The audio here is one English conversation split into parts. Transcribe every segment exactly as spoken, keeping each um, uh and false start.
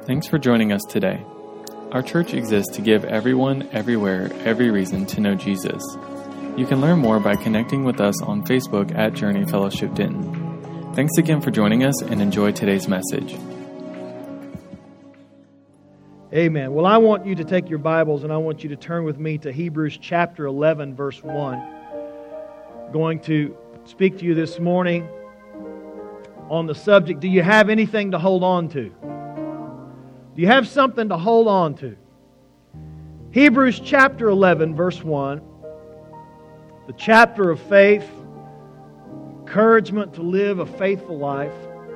Thanks for joining us today. Our church exists to give everyone, everywhere, every reason to know Jesus. You can learn more by connecting with us on Facebook at Journey Fellowship Denton. Thanks again for joining us and enjoy today's message. Amen. Well, I want you to take your Bibles and I want you to turn with me to Hebrews chapter eleven, verse one. I'm going to speak to you this morning on the subject, do you have anything to hold on to? Do you have something to hold on to? Hebrews chapter eleven, verse one, the chapter of faith, encouragement to live a faithful life.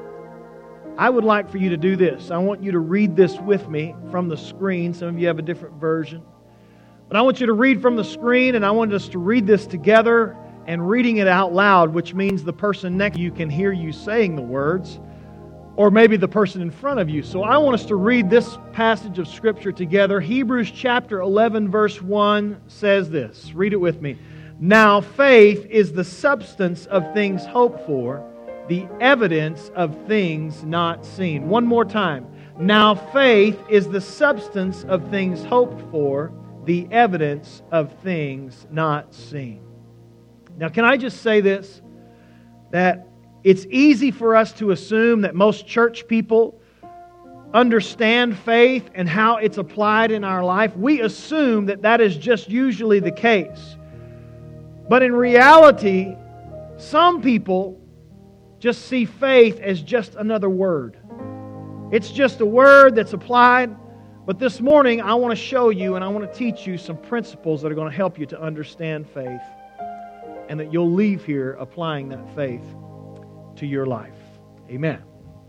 I would like for you to do this. I want you to read this with me from the screen. Some of you have a different version. But I want you to read from the screen, and I want us to read this together and reading it out loud, which means the person next to you can hear you saying the words, or maybe the person in front of you. So I want us to read this passage of Scripture together. Hebrews chapter eleven, verse one says this. Read it with me. Now faith is the substance of things hoped for, the evidence of things not seen. One more time. Now faith is the substance of things hoped for, the evidence of things not seen. Now can I just say this? That it's easy for us to assume that most church people understand faith and how it's applied in our life. We assume that that is just usually the case. But in reality, some people just see faith as just another word. It's just a word that's applied. But this morning, I want to show you and I want to teach you some principles that are going to help you to understand faith, and that you'll leave here applying that faith to your life. Amen.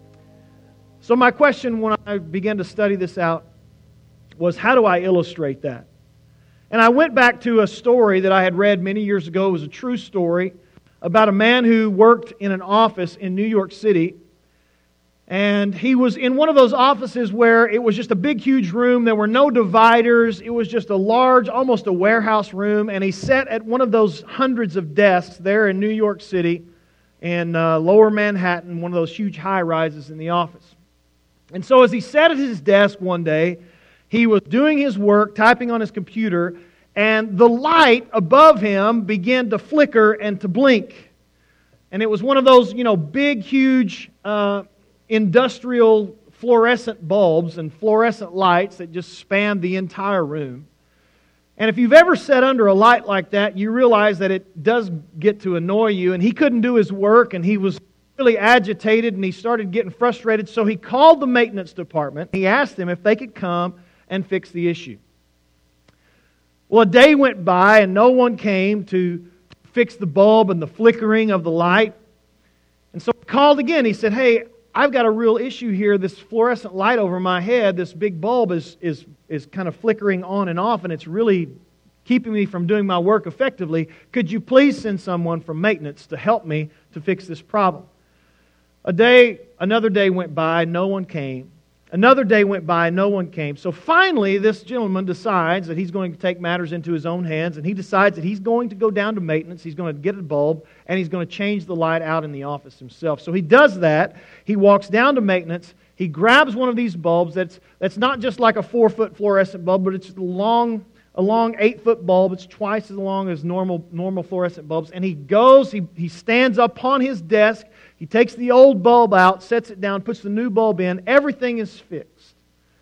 So my question when I began to study this out was, how do I illustrate that? And I went back to a story that I had read many years ago. It was a true story about a man who worked in an office in New York City. And he was in one of those offices where it was just a big, huge room. There were no dividers. It was just a large, almost a warehouse room. And he sat at one of those hundreds of desks there in New York City in uh, lower Manhattan, one of those huge high-rises in the office. And so as he sat at his desk one day, he was doing his work, typing on his computer, and the light above him began to flicker and to blink. And it was one of those, you know, big, huge uh, industrial fluorescent bulbs and fluorescent lights that just spanned the entire room. And if you've ever sat under a light like that, you realize that it does get to annoy you. And he couldn't do his work, and he was really agitated, and he started getting frustrated. So he called the maintenance department. He asked them if they could come and fix the issue. Well, a day went by, and no one came to fix the bulb and the flickering of the light. And so he called again. He said, hey, I've got a real issue here. This fluorescent light over my head, this big bulb is, is, is kind of flickering on and off, and it's really keeping me from doing my work effectively. Could you please send someone from maintenance to help me to fix this problem? A day, another day went by, no one came. Another day went by, no one came. So finally, this gentleman decides that he's going to take matters into his own hands, and he decides that he's going to go down to maintenance, he's going to get a bulb, and he's going to change the light out in the office himself. So he does that. He walks down to maintenance. He grabs one of these bulbs that's that's not just like a four-foot fluorescent bulb, but it's a long, a long eight-foot bulb. It's twice as long as normal normal fluorescent bulbs. And he goes, he, he stands up on his desk, he takes the old bulb out, sets it down, puts the new bulb in. Everything is fixed.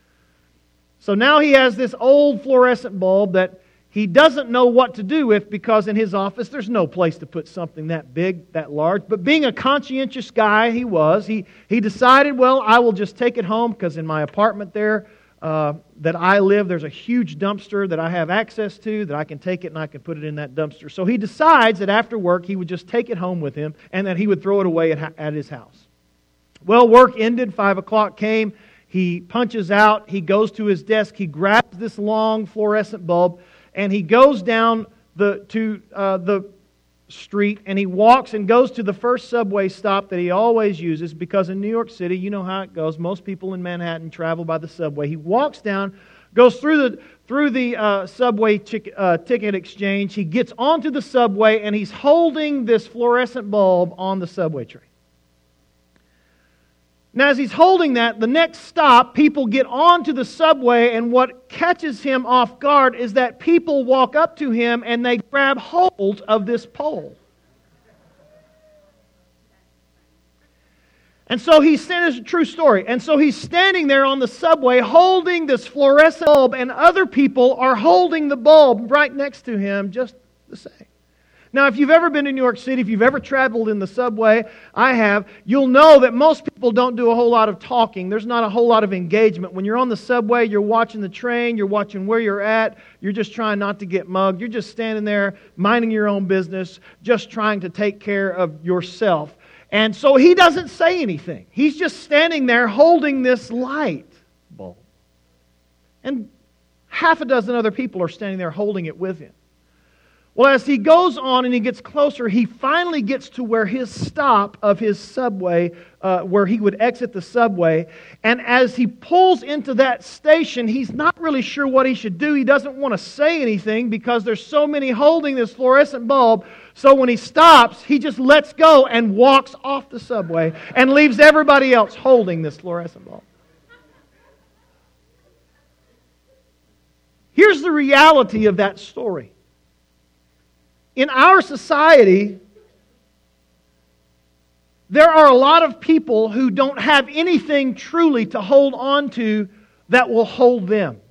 So now he has this old fluorescent bulb that he doesn't know what to do with, because in his office there's no place to put something that big, that large. But being a conscientious guy he was, he, he decided, well, I will just take it home, because in my apartment there uh, that I live, there's a huge dumpster that I have access to, that I can take it and I can put it in that dumpster. So he decides that after work he would just take it home with him, and that he would throw it away at, at his house. Well, work ended, five o'clock came, he punches out, he goes to his desk, he grabs this long fluorescent bulb, and he goes down the to uh, the street, and he walks and goes to the first subway stop that he always uses, because in New York City, you know how it goes. Most people in Manhattan travel by the subway. He walks down, goes through the through the uh, subway tic, uh, ticket exchange. He gets onto the subway, and he's holding this fluorescent bulb on the subway tray. Now, as he's holding that, the next stop, people get onto the subway, and what catches him off guard is that people walk up to him and they grab hold of this pole. And so he's standing, it's a true story, and so he's standing there on the subway holding this fluorescent bulb, and other people are holding the bulb right next to him just the same. Now, if you've ever been to New York City, if you've ever traveled in the subway, I have, you'll know that most people don't do a whole lot of talking. There's not a whole lot of engagement. When you're on the subway, you're watching the train, you're watching where you're at, you're just trying not to get mugged. You're just standing there, minding your own business, just trying to take care of yourself. And so he doesn't say anything. He's just standing there holding this light bulb. And half a dozen other people are standing there holding it with him. Well, as he goes on and he gets closer, he finally gets to where his stop of his subway, uh, where he would exit the subway. And as he pulls into that station, he's not really sure what he should do. He doesn't want to say anything because there's so many holding this fluorescent bulb. So when he stops, he just lets go and walks off the subway and leaves everybody else holding this fluorescent bulb. Here's the reality of that story. In our society, there are a lot of people who don't have anything truly to hold on to that will hold them.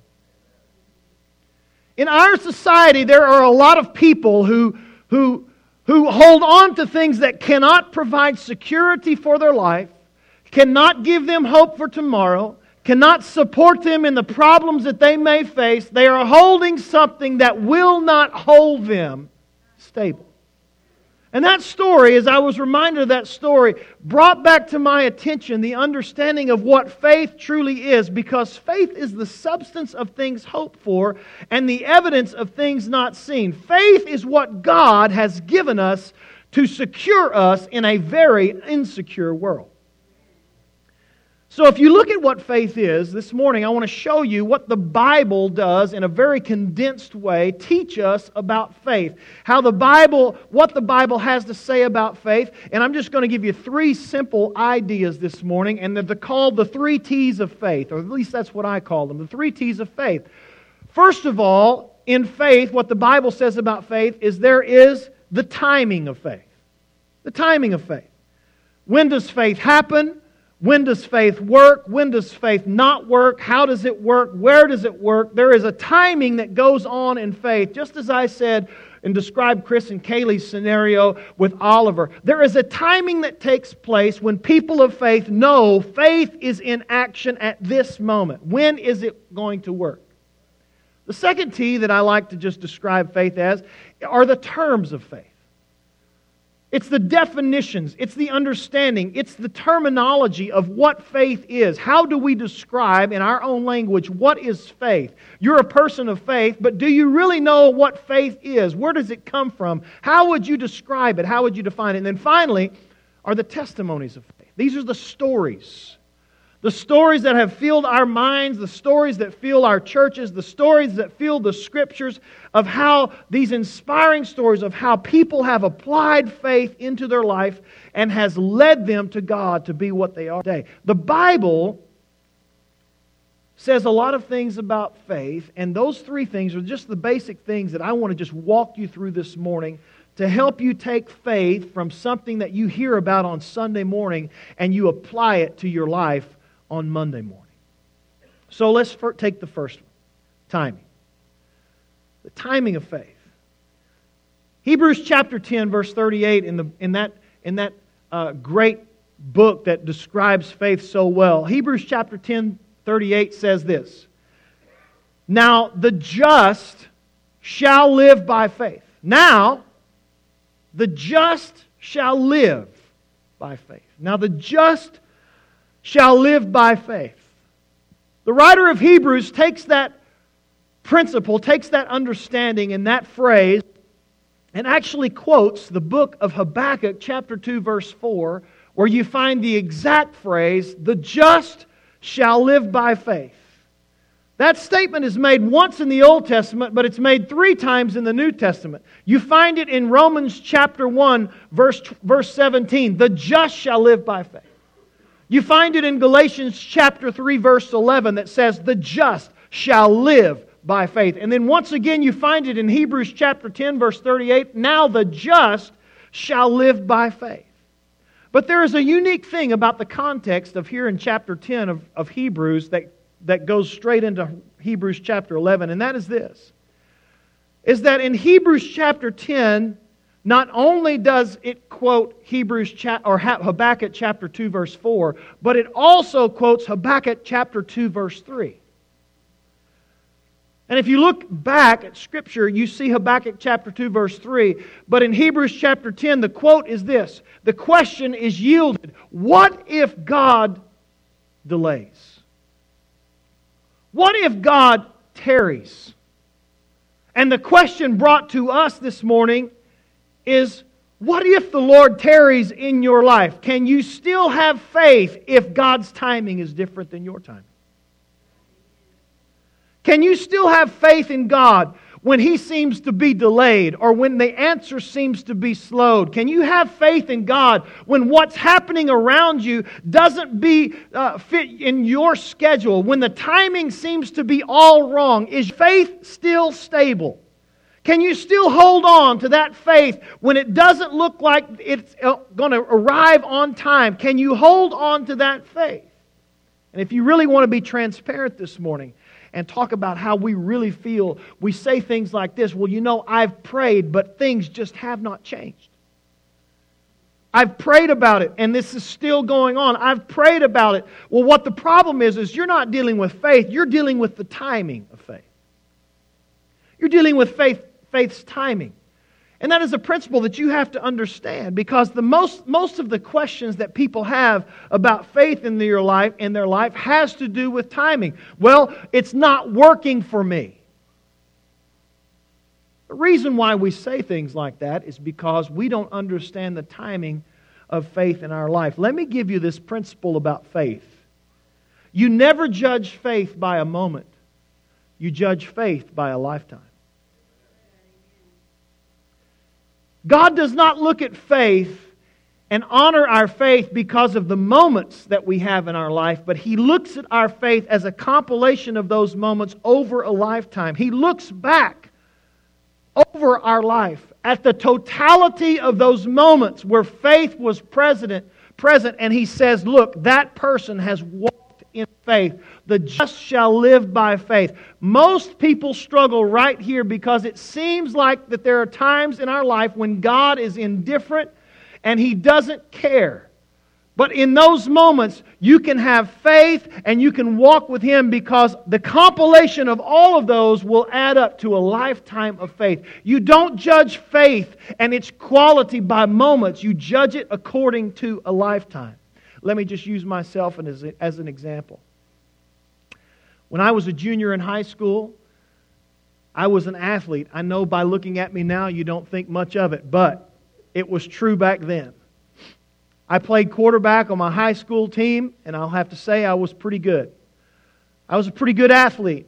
In our society, there are a lot of people who, who, who hold on to things that cannot provide security for their life, cannot give them hope for tomorrow, cannot support them in the problems that they may face. They are holding something that will not hold them stable. And that story, as I was reminded of that story, brought back to my attention the understanding of what faith truly is, because faith is the substance of things hoped for and the evidence of things not seen. Faith is what God has given us to secure us in a very insecure world. So if you look at what faith is, this morning I want to show you what the Bible does in a very condensed way, teach us about faith. How the Bible, what the Bible has to say about faith. And I'm just going to give you three simple ideas this morning, and they're called the three T's of faith, or at least that's what I call them, the three T's of faith. First of all, in faith, what the Bible says about faith is there is the timing of faith. The timing of faith. When does faith happen? When does faith work? When does faith not work? How does it work? Where does it work? There is a timing that goes on in faith. Just as I said and described Chris and Kaylee's scenario with Oliver, there is a timing that takes place when people of faith know faith is in action at this moment. When is it going to work? The second T that I like to just describe faith as are the terms of faith. It's the definitions, it's the understanding, it's the terminology of what faith is. How do we describe in our own language what is faith? You're a person of faith, but do you really know what faith is? Where does it come from? How would you describe it? How would you define it? And then finally are the testimonies of faith. These are the stories. The stories that have filled our minds, the stories that fill our churches, the stories that fill the Scriptures of how these inspiring stories of how people have applied faith into their life and has led them to God to be what they are today. The Bible says a lot of things about faith, and those three things are just the basic things that I want to just walk you through this morning to help you take faith from something that you hear about on Sunday morning and you apply it to your life on Monday morning. So let's take the first one. Timing. The timing of faith. Hebrews chapter ten, verse thirty-eight, in, the, in that, in that uh, great book that describes faith so well. Hebrews chapter ten, thirty-eight says this. Now the just shall live by faith. Now the just shall live by faith. Now the just shall live by faith. The writer of Hebrews takes that principle, takes that understanding and that phrase, and actually quotes the book of Habakkuk, chapter two, verse four, where you find the exact phrase, the just shall live by faith. That statement is made once in the Old Testament, but it's made three times in the New Testament. You find it in Romans chapter one, verse, verse seventeen, the just shall live by faith. You find it in Galatians chapter three, verse eleven that says, the just shall live by faith. And then once again you find it in Hebrews chapter ten, verse thirty-eight, now the just shall live by faith. But there is a unique thing about the context of here in chapter ten of, of Hebrews that, that goes straight into Hebrews chapter eleven, and that is this, is that in Hebrews chapter ten, not only does it quote Hebrews cha- or Habakkuk chapter two verse four, but it also quotes Habakkuk chapter two verse three. And if you look back at Scripture, you see Habakkuk chapter two verse three, but in Hebrews chapter ten the quote is this, the question is yielded, what if God delays? What if God tarries? And the question brought to us this morning is, what if the Lord tarries in your life? Can you still have faith if God's timing is different than your timing? Can you still have faith in God when He seems to be delayed or when the answer seems to be slowed? Can you have faith in God when what's happening around you doesn't be uh, fit in your schedule, when the timing seems to be all wrong? Is faith still stable? Can you still hold on to that faith when it doesn't look like it's going to arrive on time? Can you hold on to that faith? And if you really want to be transparent this morning and talk about how we really feel, we say things like this, well, you know, I've prayed, but things just have not changed. I've prayed about it, and this is still going on. I've prayed about it. Well, what the problem is, is you're not dealing with faith, you're dealing with the timing of faith. You're dealing with faith, faith's timing. And that is a principle that you have to understand, because the most, most of the questions that people have about faith in their life, in their life has to do with timing. Well, it's not working for me. The reason why we say things like that is because we don't understand the timing of faith in our life. Let me give you this principle about faith. You never judge faith by a moment. You judge faith by a lifetime. God does not look at faith and honor our faith because of the moments that we have in our life, but He looks at our faith as a compilation of those moments over a lifetime. He looks back over our life at the totality of those moments where faith was present, present, and He says, look, that person has walked in faith. The just shall live by faith. Most people struggle right here because it seems like that there are times in our life when God is indifferent and He doesn't care. But in those moments, you can have faith and you can walk with Him because the compilation of all of those will add up to a lifetime of faith. You don't judge faith and its quality by moments. You judge it according to a lifetime. Let me just use myself as, a, as an example. When I was a junior in high school, I was an athlete. I know by looking at me now you don't think much of it, but it was true back then. I played quarterback on my high school team, and I'll have to say I was pretty good. I was a pretty good athlete.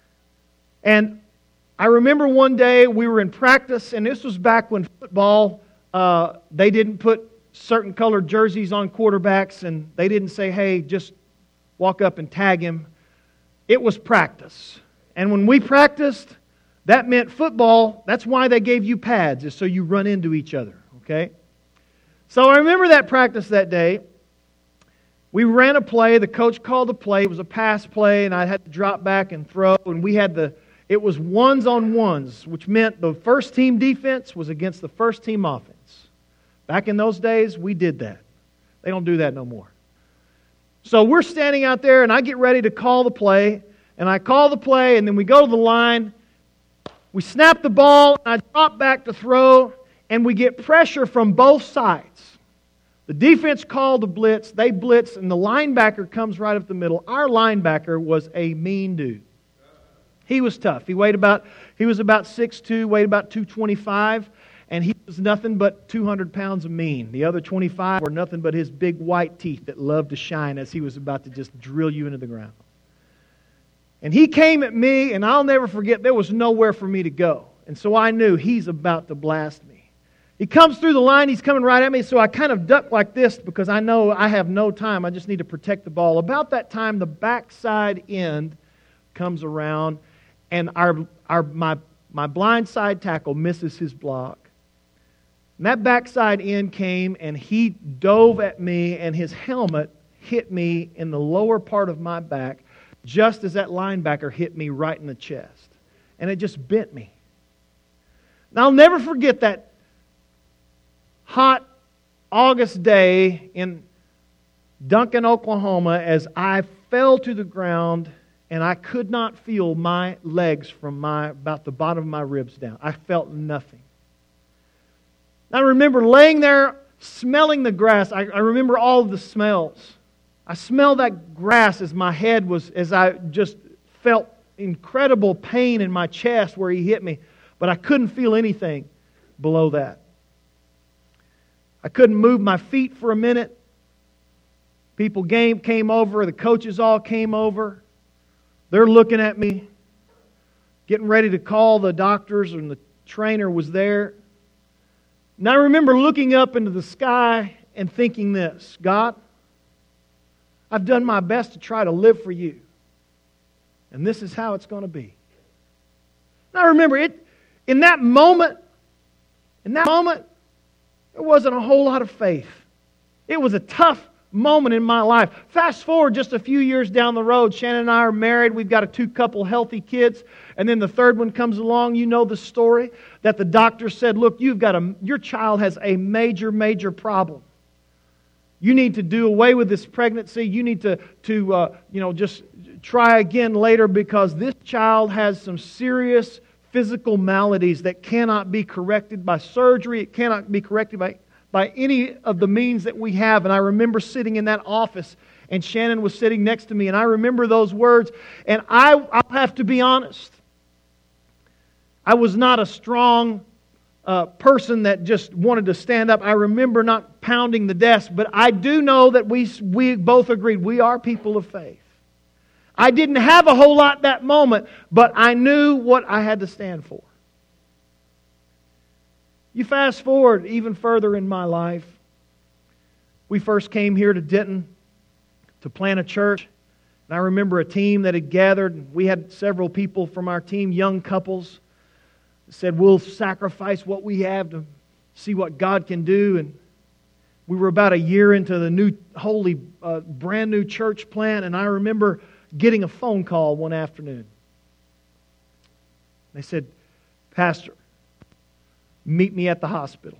And I remember one day we were in practice, and this was back when football, uh, they didn't put certain colored jerseys on quarterbacks, and they didn't say, hey, just walk up and tag him. It was practice. And when we practiced, that meant football. That's why they gave you pads, is so you run into each other, okay? So I remember that practice that day. We ran a play. The coach called the play. It was a pass play, and I had to drop back and throw. And we had the, it was ones on ones, which meant the first team defense was against the first team offense. Back in those days, we did that. They don't do that no more. So we're standing out there, and I get ready to call the play. And I call the play, and then we go to the line. We snap the ball, and I drop back to throw, and we get pressure from both sides. The defense called the blitz. They blitz, and the linebacker comes right up the middle. Our linebacker was a mean dude. He was tough. He weighed about, he was about six two, weighed about two twenty-five. And he was nothing but two hundred pounds of mean. The other twenty-five were nothing but his big white teeth that loved to shine as he was about to just drill you into the ground. And he came at me, and I'll never forget, there was nowhere for me to go. And so I knew he's about to blast me. He comes through the line. He's coming right at me. So I kind of duck like this because I know I have no time. I just need to protect the ball. About that time, the backside end comes around, and our our my my blind side tackle misses his block. And that backside end came, and he dove at me, and his helmet hit me in the lower part of my back, just as that linebacker hit me right in the chest. And it just bent me. And I'll never forget that hot August day in Duncan, Oklahoma, as I fell to the ground and I could not feel my legs from my about the bottom of my ribs down. I felt nothing. I remember laying there smelling the grass. I, I remember all of the smells. I smelled that grass as my head was, as I just felt incredible pain in my chest where he hit me, but I couldn't feel anything below that. I couldn't move my feet for a minute. People came, came over, the coaches all came over. They're looking at me, getting ready to call the doctors, and the trainer was there. And I remember looking up into the sky and thinking this: God, I've done my best to try to live for you, and this is how it's going to be. And I remember it in that moment, in that moment, there wasn't a whole lot of faith. It was a tough moment in my life. Fast forward just a few years down the road, Shannon and I are married. We've got a two couple healthy kids. And then the third one comes along. You know the story that the doctor said, look, you've got a, your child has a major, major problem. You need to do away with this pregnancy. You need to, to uh, you know, just try again later because this child has some serious physical maladies that cannot be corrected by surgery. It cannot be corrected by by any of the means that we have. And I remember sitting in that office, and Shannon was sitting next to me, and I remember those words. And I, I'll have to be honest, I was not a strong uh, person that just wanted to stand up. I remember not pounding the desk, but I do know that we, we both agreed we are people of faith. I didn't have a whole lot that moment, but I knew what I had to stand for. You fast forward even further in my life. We first came here to Denton to plant a church. And I remember a team that had gathered. We had several people from our team, young couples, that said, we'll sacrifice what we have to see what God can do. And we were about a year into the new, holy, uh, brand new church plant. And I remember getting a phone call one afternoon. They said, Pastor, meet me at the hospital.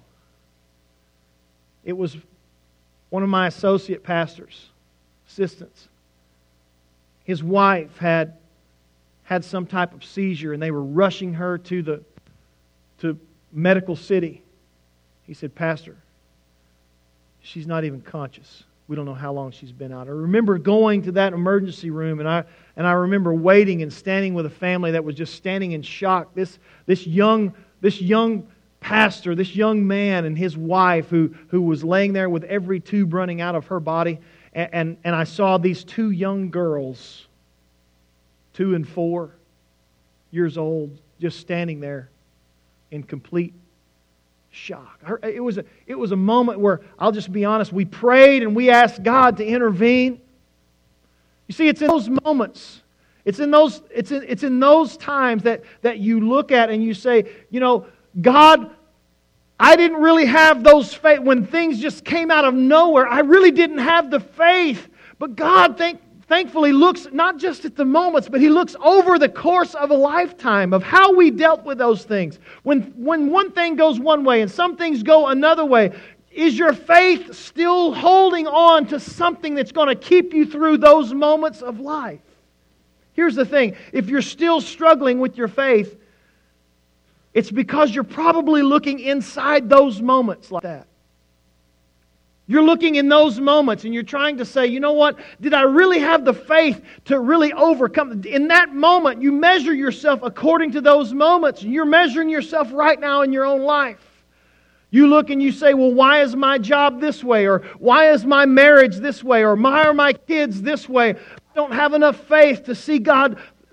It was one of my associate pastors, assistants. His wife had had some type of seizure, and they were rushing her to the to Medical City. He said, Pastor, she's not even conscious. We don't know how long she's been out. I remember going to that emergency room, and I and I remember waiting and standing with a family that was just standing in shock. This this young this young pastor, this young man and his wife who, who was laying there with every tube running out of her body. And, and, and I saw these two young girls, two and four years old, just standing there in complete shock. It was a, it was a moment where, I'll just be honest, we prayed and we asked God to intervene. You see, it's in those moments, it's in those, it's in, it's in those times that, that you look at and you say, you know, God, I didn't really have those faith. When things just came out of nowhere, I really didn't have the faith. But God, thank, thankfully, looks not just at the moments, but He looks over the course of a lifetime of how we dealt with those things. When, when one thing goes one way and some things go another way, is your faith still holding on to something that's going to keep you through those moments of life? Here's the thing. If you're still struggling with your faith, it's because you're probably looking inside those moments like that. You're looking in those moments and you're trying to say, you know what? Did I really have the faith to really overcome? In that moment, you measure yourself according to those moments. You're measuring yourself right now in your own life. You look and you say, well, why is my job this way? Or why is my marriage this way? Or why are my kids this way? I don't have enough faith to see God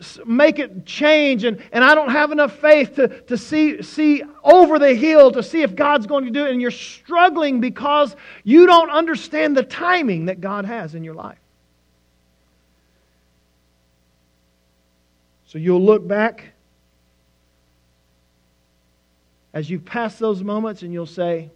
make it change, and, and I don't have enough faith to, to see, see over the hill to see if God's going to do it, and you're struggling because you don't understand the timing that God has in your life. So you'll look back as you pass those moments and you'll say,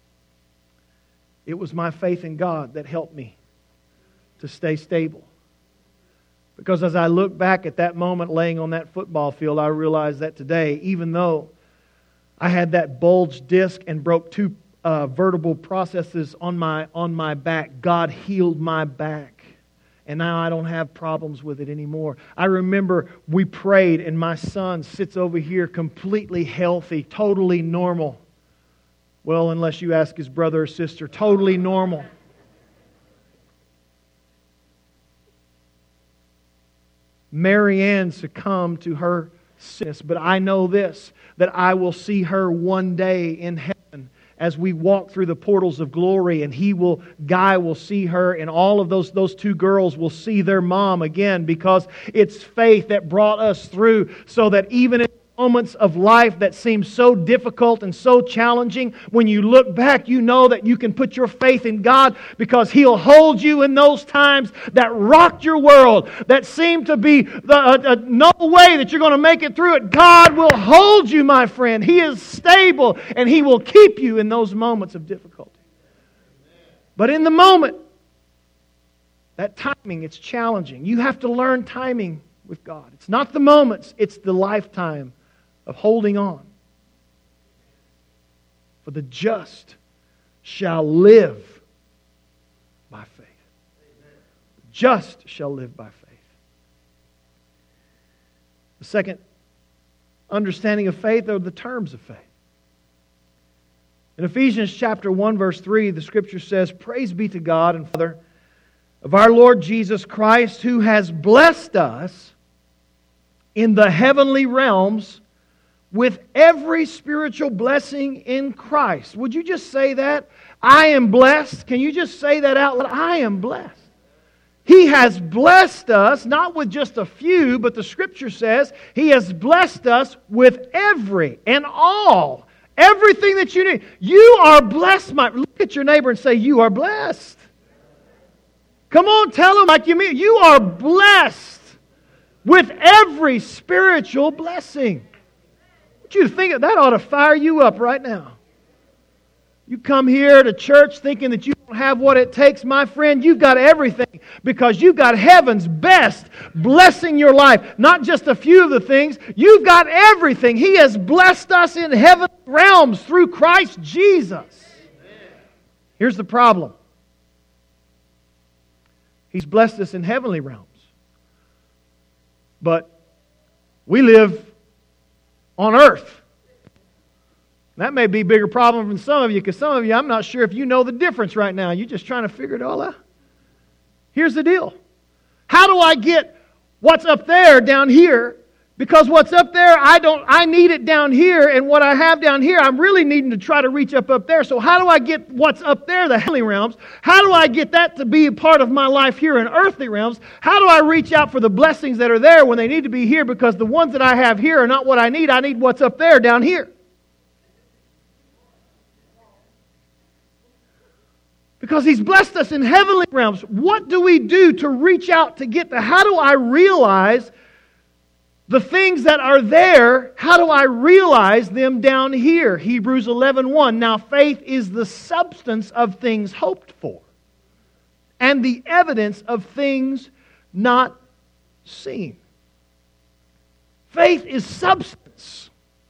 it was my faith in God that helped me to stay stable. Because as I look back at that moment laying on that football field, I realize that today, even though I had that bulged disc and broke two uh, vertebral processes on my, on my back, God healed my back. And now I don't have problems with it anymore. I remember we prayed and my son sits over here completely healthy, totally normal. Well, unless you ask his brother or sister, totally normal. Mary Ann succumbed to her sickness, but I know this, that I will see her one day in heaven as we walk through the portals of glory, and he will, Guy will see her, and all of those, those two girls will see their mom again, because it's faith that brought us through, so that even in moments of life that seem so difficult and so challenging, when you look back, you know that you can put your faith in God, because He'll hold you in those times that rocked your world, that seemed to be the, uh, uh, no way that you're going to make it through it. God will hold you, my friend. He is stable, and He will keep you in those moments of difficulty. But in the moment, that timing, it's challenging. You have to learn timing with God. It's not the moments, it's the lifetime of holding on. For the just shall live by faith. The just shall live by faith. The second understanding of faith are the terms of faith. In Ephesians chapter one, verse three, the Scripture says, "Praise be to God and Father of our Lord Jesus Christ, who has blessed us in the heavenly realms with every spiritual blessing in Christ." Would you just say that? I am blessed. Can you just say that out loud? I am blessed. He has blessed us, not with just a few, but the Scripture says He has blessed us with every and all, everything that you need. You are blessed, my... Look at your neighbor and say, you are blessed. Come on, tell them like you mean. You are blessed with every spiritual blessing. You think that ought to fire you up right now. You come here to church thinking that you don't have what it takes, my friend. You've got everything, because you've got heaven's best blessing your life. Not just a few of the things. You've got everything. He has blessed us in heavenly realms through Christ Jesus. Here's the problem. He's blessed us in heavenly realms. But we live on earth. That may be a bigger problem than some of you, because some of you, I'm not sure if you know the difference right now. You're just trying to figure it all out. Here's the deal. How do I get what's up there down here? Because what's up there, I don't. I need it down here, and what I have down here, I'm really needing to try to reach up up there. So how do I get what's up there, the heavenly realms? How do I get that to be a part of my life here in earthly realms? How do I reach out for the blessings that are there when they need to be here? Because the ones that I have here are not what I need. I need what's up there down here. Because He's blessed us in heavenly realms. What do we do to reach out to get there? How do I realize the things that are there? How do I realize them down here? Hebrews eleven one. Now faith is the substance of things hoped for, and the evidence of things not seen. Faith is substance.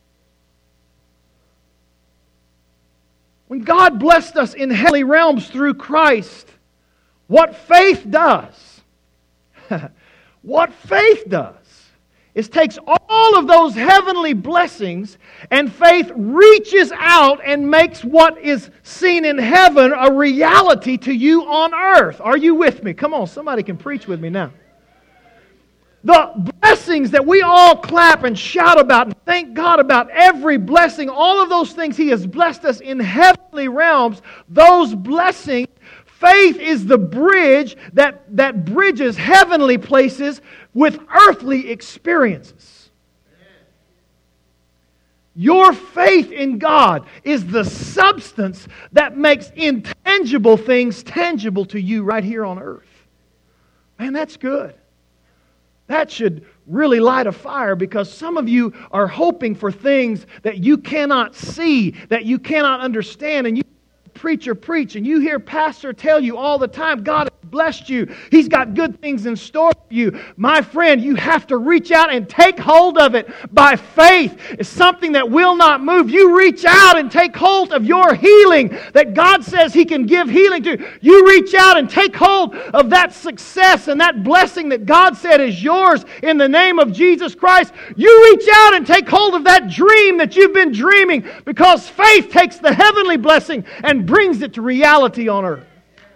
When God blessed us in heavenly realms through Christ, what faith does, what faith does, is takes all of those heavenly blessings, and faith reaches out and makes what is seen in heaven a reality to you on earth. Are you with me? Come on, somebody can preach with me now. The blessings that we all clap and shout about and thank God about, every blessing, all of those things He has blessed us in heavenly realms, those blessings, Faith is the bridge that, that bridges heavenly places with earthly experiences. Your faith in God is the substance that makes intangible things tangible to you right here on earth. Man, that's good. That should really light a fire, because some of you are hoping for things that you cannot see, that you cannot understand, and you preacher preach, and you hear pastor tell you all the time, God has blessed you. He's got good things in store for you. My friend, you have to reach out and take hold of it by faith. It's something that will not move. You reach out and take hold of your healing that God says He can give healing to. You reach out and take hold of that success and that blessing that God said is yours in the name of Jesus Christ. You reach out and take hold of that dream that you've been dreaming, because faith takes the heavenly blessing and brings it to reality on earth.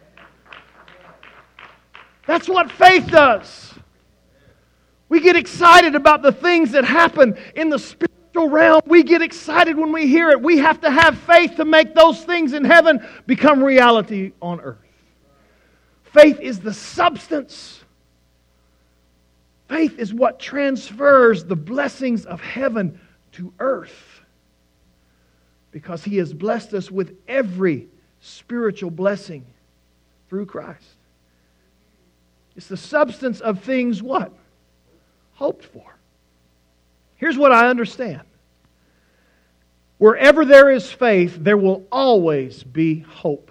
That's what faith does. We get excited about the things that happen in the spiritual realm. We get excited when we hear it. We have to have faith to make those things in heaven become reality on earth. Faith is the substance. Faith is what transfers the blessings of heaven to earth, because He has blessed us with every spiritual blessing through Christ. It's the substance of things what? Hoped for. Here's what I understand. Wherever there is faith, there will always be hope.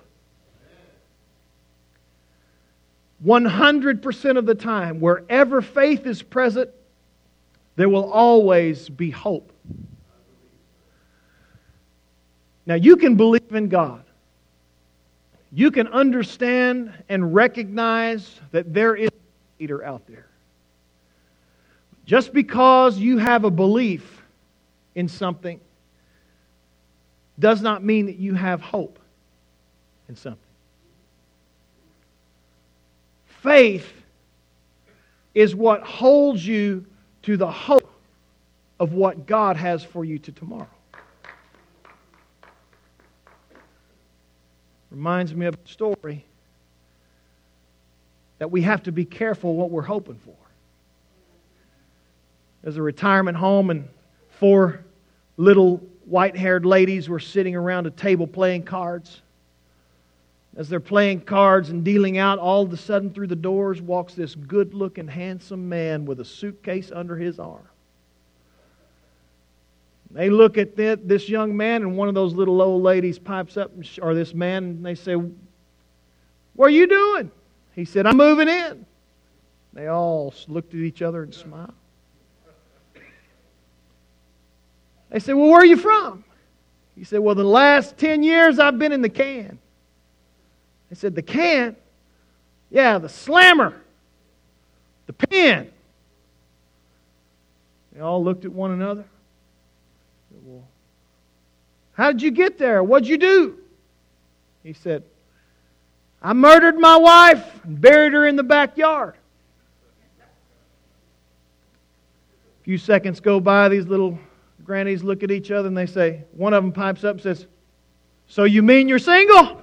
one hundred percent of the time, wherever faith is present, there will always be hope. Now, you can believe in God. You can understand and recognize that there is a leader out there. Just because you have a belief in something does not mean that you have hope in something. Faith is what holds you to the hope of what God has for you to tomorrow. Reminds me of a story that we have to be careful what we're hoping for. There's a retirement home, and four little white-haired ladies were sitting around a table playing cards. As they're playing cards and dealing out, all of a sudden through the doors walks this good-looking, handsome man with a suitcase under his arm. They look at this young man, and one of those little old ladies pipes up, or this man, and they say, "What are you doing?" He said, "I'm moving in." They all looked at each other and smiled. They said, "Well, where are you from?" He said, "Well, the last ten years I've been in the can." They said, "The can?" "Yeah, the slammer. The pen." They all looked at one another. "Well, how did you get there? What'd you do?" He said, "I murdered my wife and buried her in the backyard." A few seconds go by, these little grannies look at each other and they say, one of them pipes up and says, "So you mean you're single?"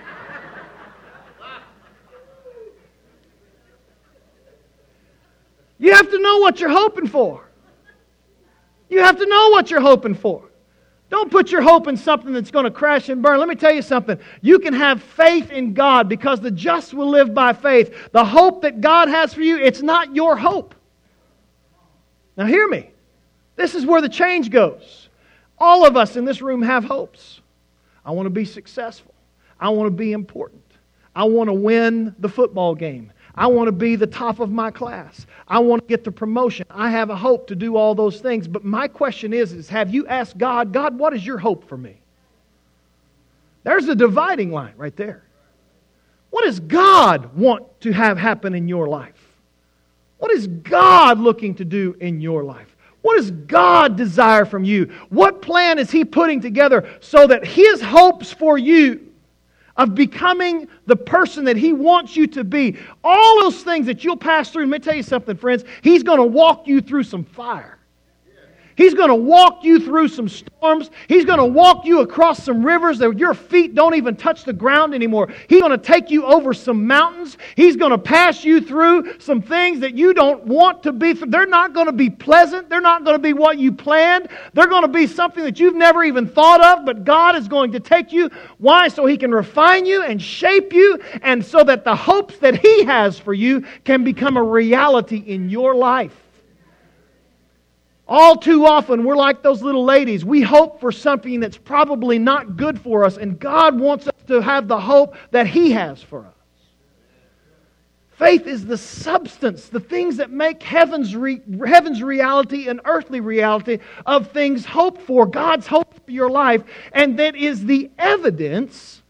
You have to know what you're hoping for. You have to know what you're hoping for. Don't put your hope in something that's going to crash and burn. Let me tell you something. You can have faith in God, because the just will live by faith. The hope that God has for you, it's not your hope. Now hear me. This is where the change goes. All of us in this room have hopes. I want to be successful. I want to be important. I want to win the football game. I want to be the top of my class. I want to get the promotion. I have a hope to do all those things. But my question is, is have you asked God, "God, what is your hope for me?" There's a dividing line right there. What does God want to have happen in your life? What is God looking to do in your life? What does God desire from you? What plan is He putting together so that His hopes for you of becoming the person that He wants you to be, all those things that you'll pass through, let me tell you something, friends, He's going to walk you through some fire. He's going to walk you through some storms. He's going to walk you across some rivers that your feet don't even touch the ground anymore. He's going to take you over some mountains. He's going to pass you through some things that you don't want to be. They're not going to be pleasant. They're not going to be what you planned. They're going to be something that you've never even thought of, but God is going to take you. Why? So He can refine you and shape you, and so that the hopes that He has for you can become a reality in your life. All too often, we're like those little ladies. We hope for something that's probably not good for us, and God wants us to have the hope that He has for us. Faith is the substance, the things that make heaven's, re- heaven's reality and earthly reality of things hoped for, God's hope for your life, and that is the evidence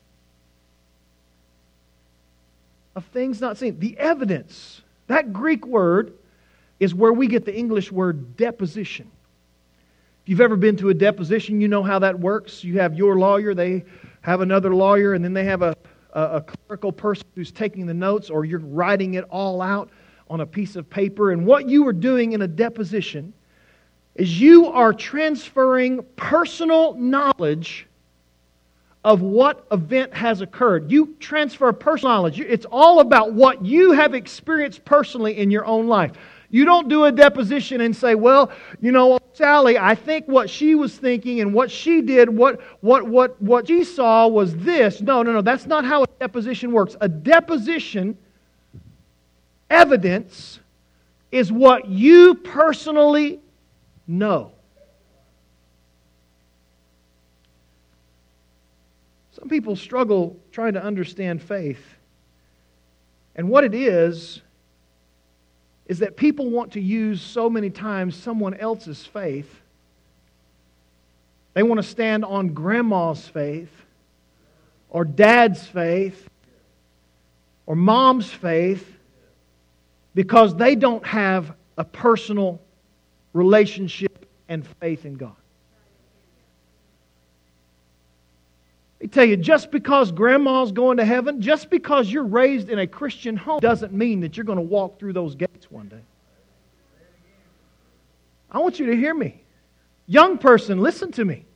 of things not seen. The evidence. That Greek word is where we get the English word deposition. If you've ever been to a deposition, you know how that works. You have your lawyer, they have another lawyer, and then they have a, a, a clerical person who's taking the notes, or you're writing it all out on a piece of paper. And what you are doing in a deposition is you are transferring personal knowledge of what event has occurred. You transfer personal knowledge. It's all about what you have experienced personally in your own life. You don't do a deposition and say, well, you know, Sally, I think what she was thinking and what she did, what, what, what, what she saw was this. No, no, no, that's not how a deposition works. A deposition, evidence, is what you personally know. Some people struggle trying to understand faith. And what it is, is that people want to use so many times someone else's faith. They want to stand on grandma's faith, or dad's faith, or mom's faith, because they don't have a personal relationship and faith in God. Let me tell you, just because grandma's going to heaven, just because you're raised in a Christian home, doesn't mean that you're going to walk through those gates one day. I want you to hear me. Young person, listen to me.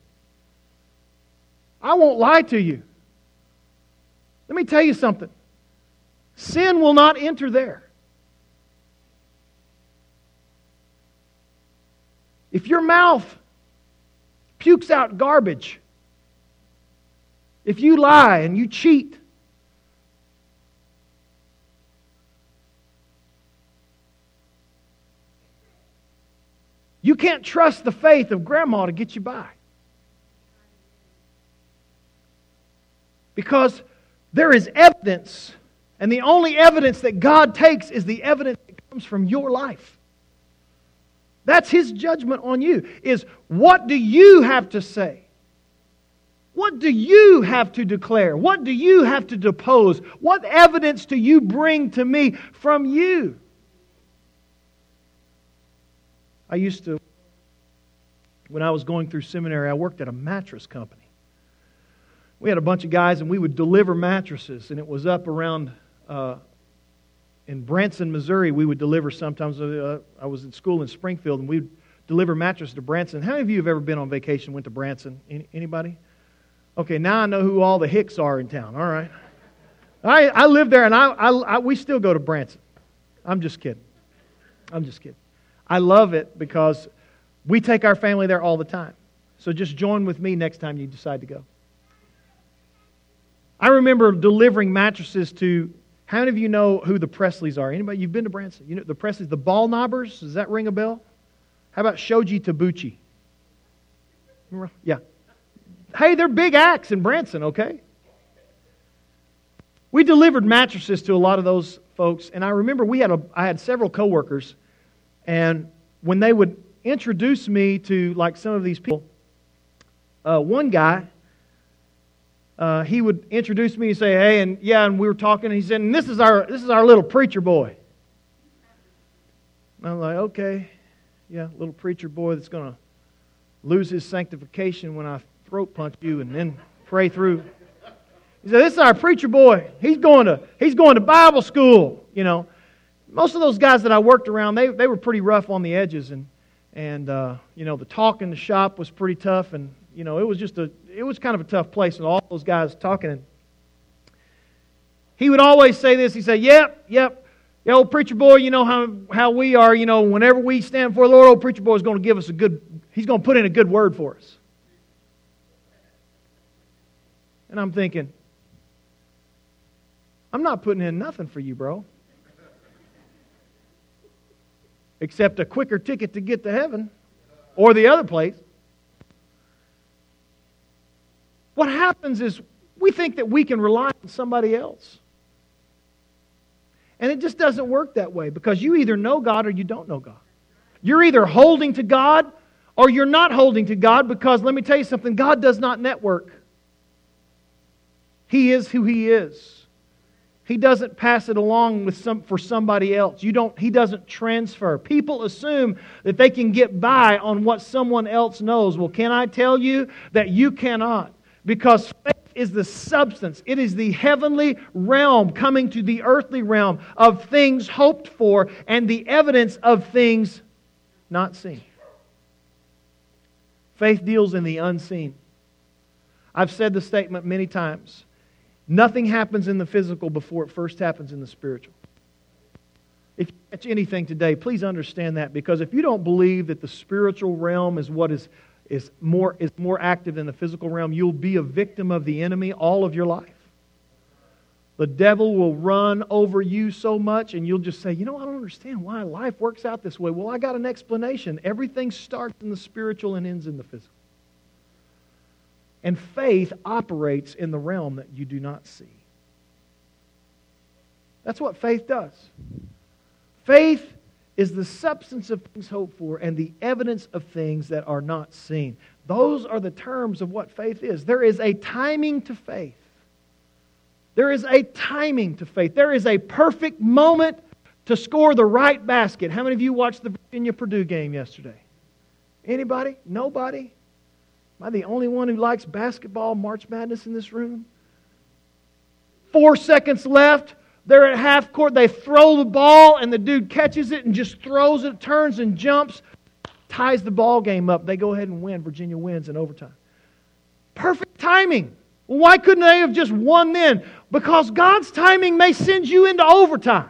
I won't lie to you. Let me tell you something. Sin will not enter there. If your mouth pukes out garbage, if you lie and you cheat, you can't trust the faith of grandma to get you by. Because there is evidence, and the only evidence that God takes is the evidence that comes from your life. That's His judgment on you, is what do you have to say? What do you have to declare? What do you have to depose? What evidence do you bring to me from you? I used to, when I was going through seminary, I worked at a mattress company. We had a bunch of guys and we would deliver mattresses, and it was up around uh, in Branson, Missouri. We would deliver sometimes. Uh, I was in school in Springfield, and we'd deliver mattresses to Branson. How many of you have ever been on vacation, went to Branson? Any, anybody? Okay, now I know who all the Hicks are in town. All right. I, I live there, and I, I, I we still go to Branson. I'm just kidding. I'm just kidding. I love it because we take our family there all the time. So just join with me next time you decide to go. I remember delivering mattresses to, how many of you know who the Presleys are? Anybody? You've been to Branson? You know the Presleys, the ball knobbers? Does that ring a bell? How about Shoji Tabuchi? Remember? Yeah. Hey, they're big acts in Branson, okay? We delivered mattresses to a lot of those folks, and I remember we had a, I had several coworkers, and when they would introduce me to like some of these people, uh, one guy, uh, he would introduce me and say, "Hey," and yeah, and we were talking, and he said, "And this is our this is our little preacher boy." And I'm like, "Okay, yeah, little preacher boy that's going to lose his sanctification when I throat punch you and then pray through." He said, "This is our preacher boy. He's going to he's going to Bible school." You know, most of those guys that I worked around, they they were pretty rough on the edges, and And, uh, you know, the talk in the shop was pretty tough. And, you know, it was just a, it was kind of a tough place with all those guys talking. And he would always say this. He said, yep, yep. Yeah, old preacher boy, you know how, how we are. You know, whenever we stand before the Lord, old preacher boy is going to give us a good, he's going to put in a good word for us. And I'm thinking, I'm not putting in nothing for you, bro. Except a quicker ticket to get to heaven or the other place. What happens is we think that we can rely on somebody else. And it just doesn't work that way, because you either know God or you don't know God. You're either holding to God or you're not holding to God, because let me tell you something, God does not network. He is who He is. He doesn't pass it along with some for somebody else. You don't. He doesn't transfer. People assume that they can get by on what someone else knows. Well, can I tell you that you cannot? Because faith is the substance. It is the heavenly realm coming to the earthly realm of things hoped for and the evidence of things not seen. Faith deals in the unseen. I've said the statement many times. Nothing happens in the physical before it first happens in the spiritual. If you catch anything today, please understand that, because if you don't believe that the spiritual realm is what is, is, more, is more active than the physical realm, you'll be a victim of the enemy all of your life. The devil will run over you so much, and you'll just say, you know, I don't understand why life works out this way. Well, I got an explanation. Everything starts in the spiritual and ends in the physical. And faith operates in the realm that you do not see. That's what faith does. Faith is the substance of things hoped for and the evidence of things that are not seen. Those are the terms of what faith is. There is a timing to faith. There is a timing to faith. There is a perfect moment to score the right basket. How many of you watched the Virginia-Purdue game yesterday? Anybody? Nobody? Am I the only one who likes basketball, March Madness in this room? Four seconds left. They're at half court. They throw the ball, and the dude catches it and just throws it, turns and jumps, ties the ball game up. They go ahead and win. Virginia wins in overtime. Perfect timing. Well, why couldn't they have just won then? Because God's timing may send you into overtime.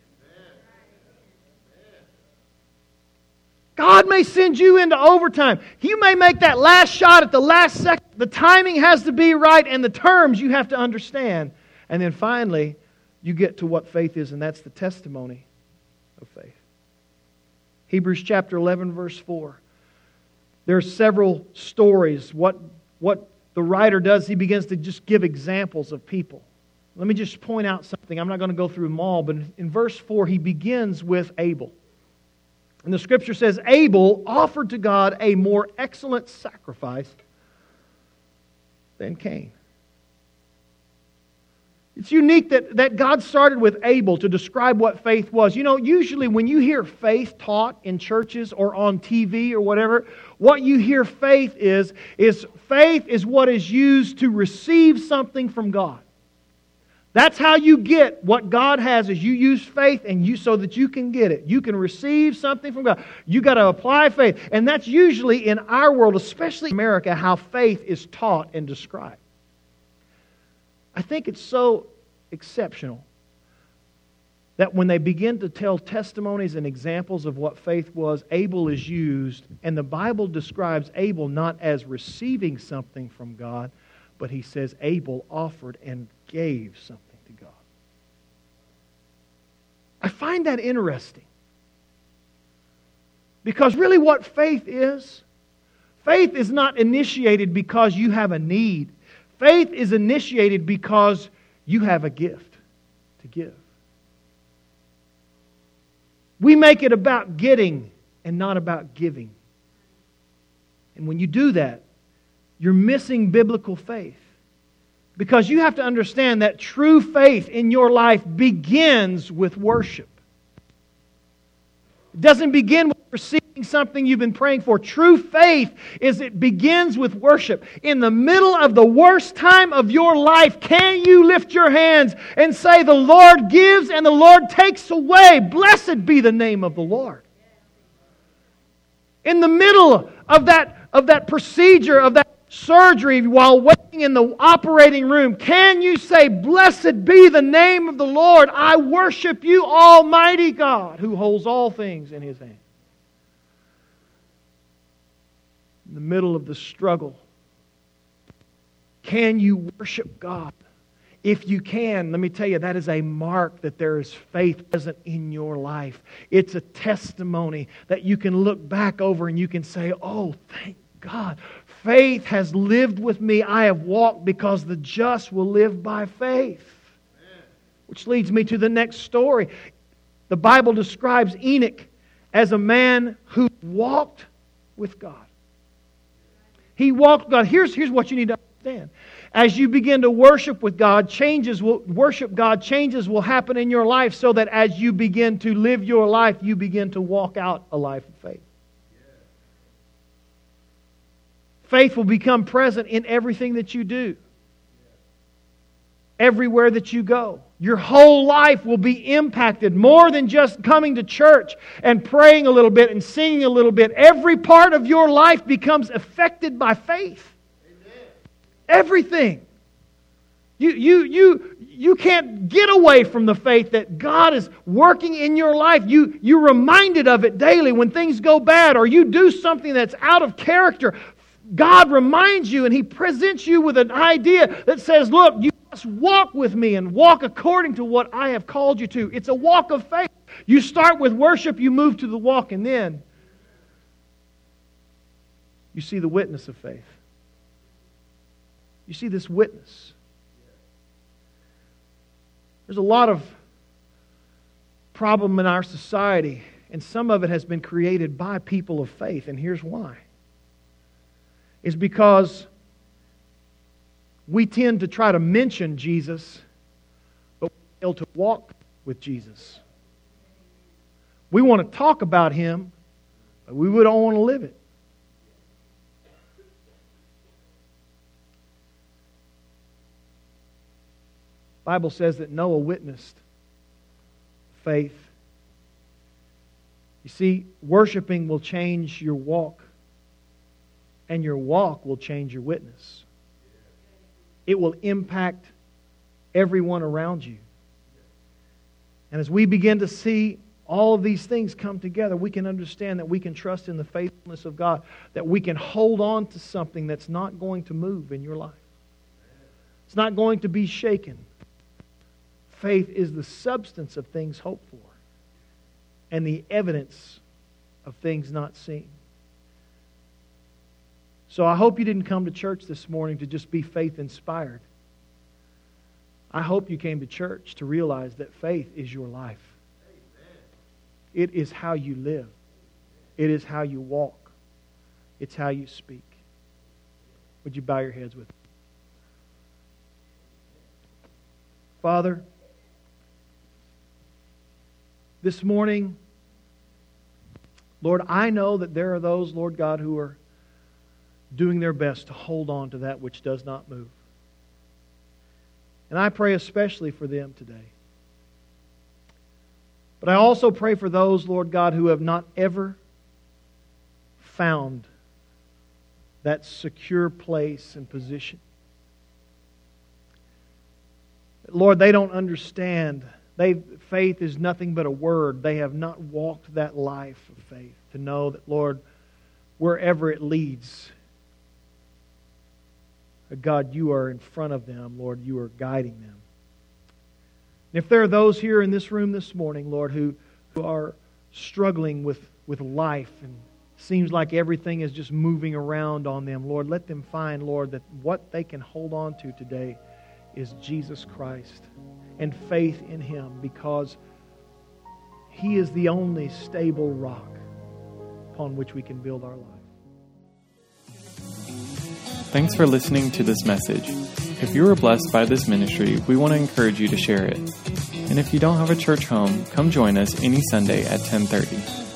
God may send you into overtime. You may make that last shot at the last second. The timing has to be right, and the terms you have to understand. And then finally, you get to what faith is, and that's the testimony of faith. Hebrews chapter eleven, verse four. There are several stories. What, what the writer does, he begins to just give examples of people. Let me just point out something. I'm not going to go through them all, but in verse four, he begins with Abel. And the Scripture says, Abel offered to God a more excellent sacrifice than Cain. It's unique that, that God started with Abel to describe what faith was. You know, usually when you hear faith taught in churches or on T V or whatever, what you hear faith is, is faith is what is used to receive something from God. That's how you get what God has, is you use faith and you so that you can get it. You can receive something from God. You got to apply faith. And that's usually in our world, especially America, how faith is taught and described. I think it's so exceptional that when they begin to tell testimonies and examples of what faith was, Abel is used, and the Bible describes Abel not as receiving something from God, but he says Abel offered and gave something to God. I find that interesting. Because really what faith is, faith is not initiated because you have a need. Faith is initiated because you have a gift to give. We make it about getting and not about giving. And when you do that, you're missing biblical faith. Because you have to understand that true faith in your life begins with worship. It doesn't begin with receiving something you've been praying for. True faith is it begins with worship. In the middle of the worst time of your life, can you lift your hands and say, the Lord gives and the Lord takes away. Blessed be the name of the Lord. In the middle of that, of that procedure, of that surgery, while waiting in the operating room, can you say, "Blessed be the name of the Lord. I worship you, Almighty God, who holds all things in His hand"? In the middle of the struggle, can you worship God? If you can, let me tell you, that is a mark that there is faith present in your life. It's a testimony that you can look back over and you can say, "Oh, thank God. Faith has lived with me. I have walked because the just will live by faith." Amen. Which leads me to the next story. The Bible describes Enoch as a man who walked with God. He walked with God. Here's, here's what you need to understand. As you begin to worship with God, changes will worship God, changes will happen in your life, so that as you begin to live your life, you begin to walk out a life of faith. Faith will become present in everything that you do. Everywhere that you go. Your whole life will be impacted more than just coming to church and praying a little bit and singing a little bit. Every part of your life becomes affected by faith. Amen. Everything. You, you, you, you can't get away from the faith that God is working in your life. You, you're reminded of it daily when things go bad or you do something that's out of character. God reminds you and He presents you with an idea that says, "Look, you must walk with me and walk according to what I have called you to." It's a walk of faith. You start with worship, you move to the walk, and then you see the witness of faith. You see this witness. There's a lot of problem in our society, and some of it has been created by people of faith, and here's why. Is because we tend to try to mention Jesus, but we fail to walk with Jesus. We want to talk about Him, but we don't want to live it. The Bible says that Noah witnessed faith. You see, worshiping will change your walk. And your walk will change your witness. It will impact everyone around you. And as we begin to see all of these things come together, we can understand that we can trust in the faithfulness of God, that we can hold on to something that's not going to move in your life. It's not going to be shaken. Faith is the substance of things hoped for and the evidence of things not seen. So I hope you didn't come to church this morning to just be faith-inspired. I hope you came to church to realize that faith is your life. Amen. It is how you live. It is how you walk. It's how you speak. Would you bow your heads with me? Father, this morning, Lord, I know that there are those, Lord God, who are doing their best to hold on to that which does not move. And I pray especially for them today. But I also pray for those, Lord God, who have not ever found that secure place and position. Lord, they don't understand. They, faith is nothing but a word. They have not walked that life of faith to know that, Lord, wherever it leads, God, you are in front of them. Lord, you are guiding them. And if there are those here in this room this morning, Lord, who, who are struggling with, with life and seems like everything is just moving around on them, Lord, let them find, Lord, that what they can hold on to today is Jesus Christ and faith in Him, because He is the only stable rock upon which we can build our life. Thanks for listening to this message. If you were blessed by this ministry, we want to encourage you to share it. And if you don't have a church home, come join us any Sunday at ten thirty.